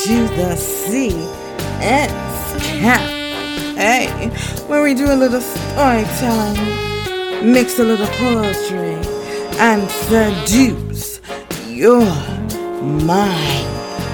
to the CS Cafe, where we do a little storytelling, mix a little poetry, and seduce your mind.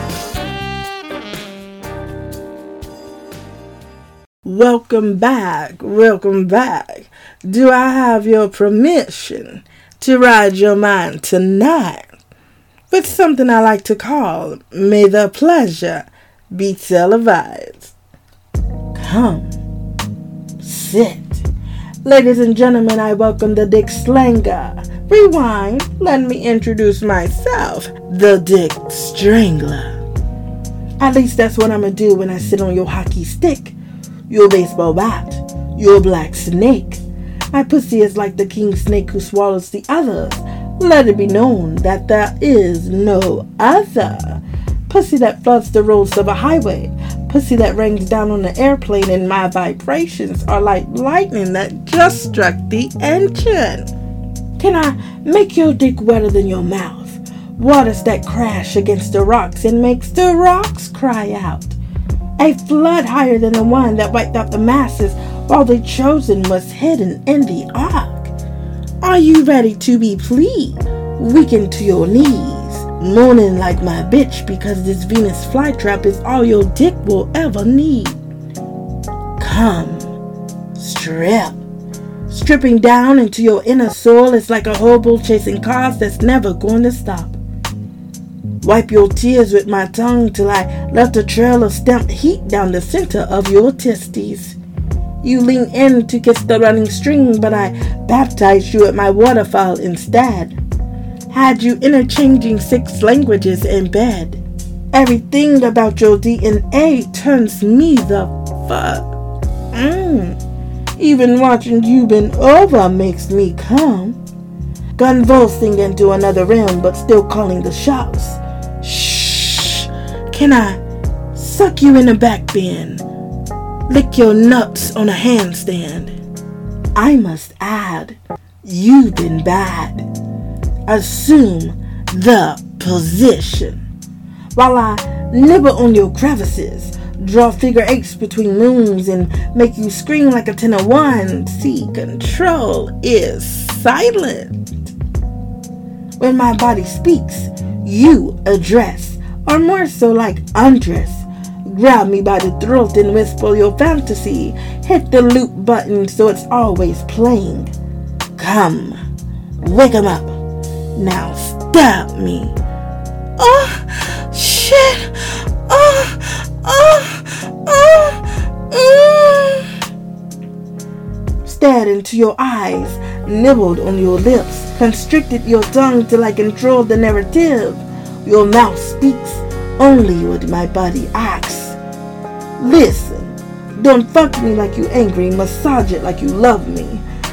Welcome back. Do I have your permission to ride your mind tonight with something I like to call May the Pleasure Be Televised? Come, sit. Ladies and gentlemen, I welcome the Dick Slanger. Rewind, let me introduce myself, the Dick Strangler. At least that's what I'm gonna do when I sit on your hockey stick, your baseball bat, your black snake. My pussy is like the king snake who swallows the others. Let it be known that there is no other. Pussy that floods the roads of a highway. Pussy that rains down on an airplane, and my vibrations are like lightning that just struck the engine. Can I make your dick wetter than your mouth? Waters that crash against the rocks and makes the rocks cry out. A flood higher than the one that wiped out the masses while the chosen was hidden in the ark. Are you ready to be pleased? Weakened to your knees, moaning like my bitch because this Venus flytrap is all your dick will ever need. Come, strip. Stripping down into your inner soul is like a hobo chasing cars that's never going to stop. Wipe your tears with my tongue till I left a trail of stamped heat down the center of your testes. You lean in to kiss the running stream, but I baptized you at my waterfall instead. Had you interchanging 6 languages in bed. Everything about your DNA turns me the fuck. Even watching you bend over makes me come. Convulsing into another realm, but still calling the shots. Shh. Can I suck you in the back bend? Lick your nuts on a handstand. I must add, you've been bad. Assume the position. While I nibble on your crevices, draw figure 8s between moons, and make you scream like a 10 of 1. See, control is silent. When my body speaks, you address, or more so like undress. Grab me by the throat and whisper your fantasy. Hit the loop button so it's always playing. Come, wake 'em up. Now stop me. Oh, shit. Stared into your eyes, nibbled on your lips, constricted your tongue till I control the narrative. Your mouth speaks only what my body acts. Listen, don't fuck me like you angry, massage it like you love me.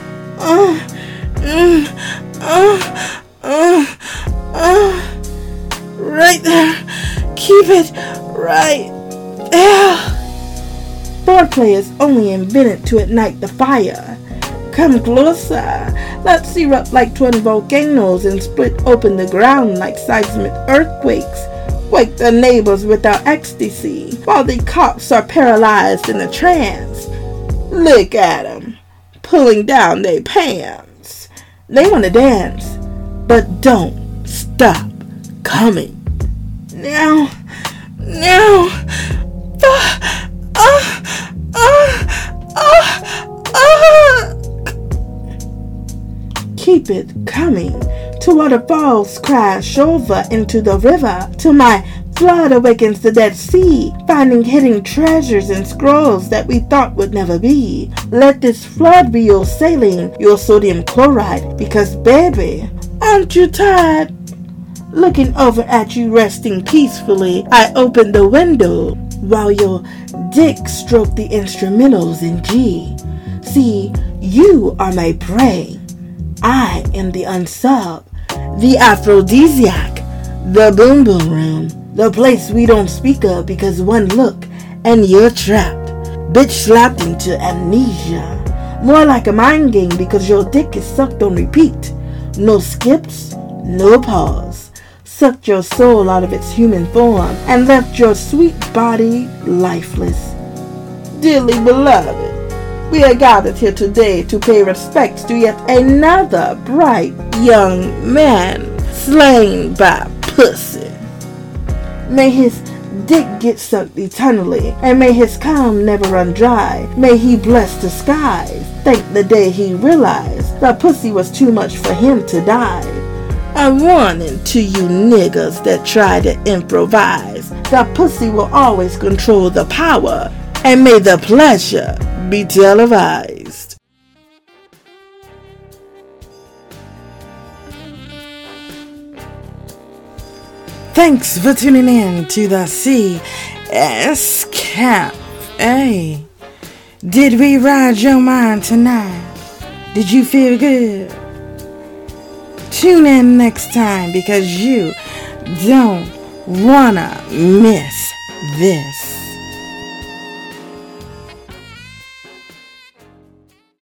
Right there. Keep it right there. Foreplay is only invented to ignite the fire. Come closer. Let's erupt like twin volcanoes and split open the ground like seismic earthquakes. Wake the neighbors with our ecstasy while the cops are paralyzed in a trance. Look at them, pulling down their pants. They want to dance, but don't stop coming. Now. Keep it coming. Till waterfalls crash over into the river, till my flood awakens the Dead Sea, finding hidden treasures and scrolls that we thought would never be. Let this flood be your saline, your sodium chloride, because baby, aren't you tired? Looking over at you resting peacefully, I open the window while your dick stroked the instrumentals in G. See, you are my prey. I am the unsub, the aphrodisiac, the boom boom room, the place we don't speak of because one look and you're trapped, bitch slapped into amnesia. More like a mind game because your dick is sucked on repeat. No skips, no pause. sucked your soul out of its human form, and left your sweet body lifeless. Dearly beloved, we are gathered here today to pay respects to yet another bright young man slain by pussy. May his dick get sucked eternally, and may his cum never run dry. May he bless the skies. Thank the day he realized the pussy was too much for him to die. A warning to you niggas that try to improvise. The pussy will always control the power, and may the pleasure be televised. Thanks for tuning in to the CS Cafe. Did we ride your mind tonight? Did you feel good? Tune in next time because you don't wanna miss this.